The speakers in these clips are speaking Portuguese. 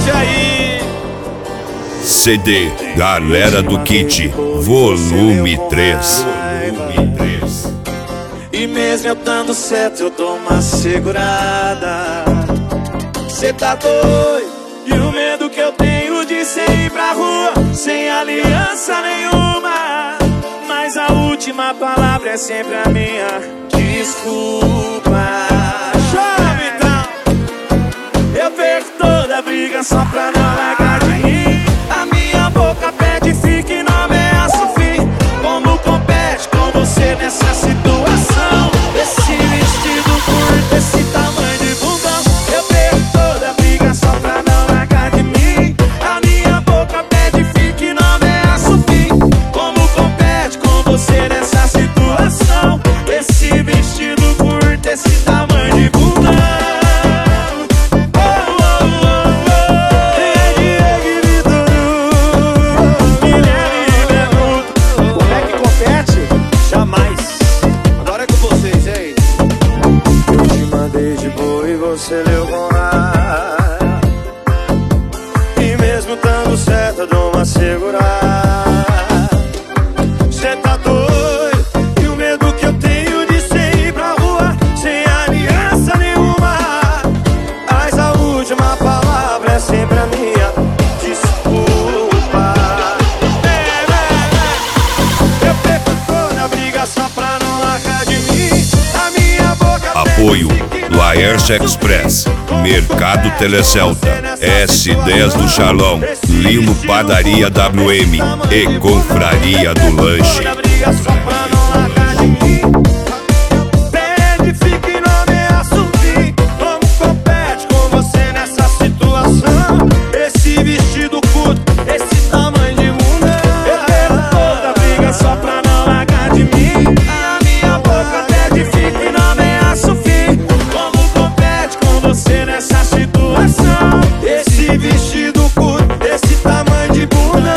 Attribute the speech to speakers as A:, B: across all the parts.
A: curte aí.
B: CD Galera do Kit, volume 3.
A: E mesmo eu dando certo, eu dou uma segurada. Cê tá doido? E o medo que eu tenho de cê ir pra rua sem aliança nenhuma. Mas a última palavra é sempre a minha. Desculpa. Chove então. Eu perco toda a briga só pra não largar de mim. A minha boca pede, fique e não ameaça o fim. Como compete com você nessa situação? Esse vestido curto, esse tamanho de bundão. Eu perco toda a briga só pra não largar de mim. A minha boca pede, fique e não ameaça o fim. Como compete com você nessa situação? Esse vestido curto, esse tamanho de bundão. Você leu com ar. E mesmo dando certo eu dou uma segurada. Cê tá doido? E o medo que eu tenho de cê ir pra rua sem aliança nenhuma. Mas a última palavra é sempre a minha. Desculpa. Eu perco toda a briga só pra não largar de mim. A minha boca
B: Apoio Laércio Express, Mercado Telecelta, S10 do Charlão, Limo Padaria WM e Confraria do Lanche.
A: Pede, fica e não ameaça o fim. Como compete com você nessa situação? Esse vestido curto, esse tamanho de bunda. Eu perco toda a briga só pra não largar de mim. A minha boca pede, fica e não ameaça o fim. Você nessa situação, esse vestido curto, esse tamanho de bunda.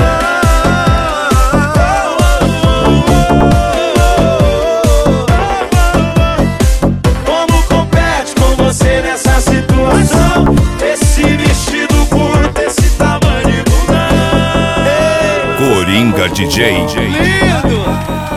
A: Como compete com você nessa situação? Esse vestido curto, esse tamanho de bunda.
B: Coringa DJ.
A: Lindo!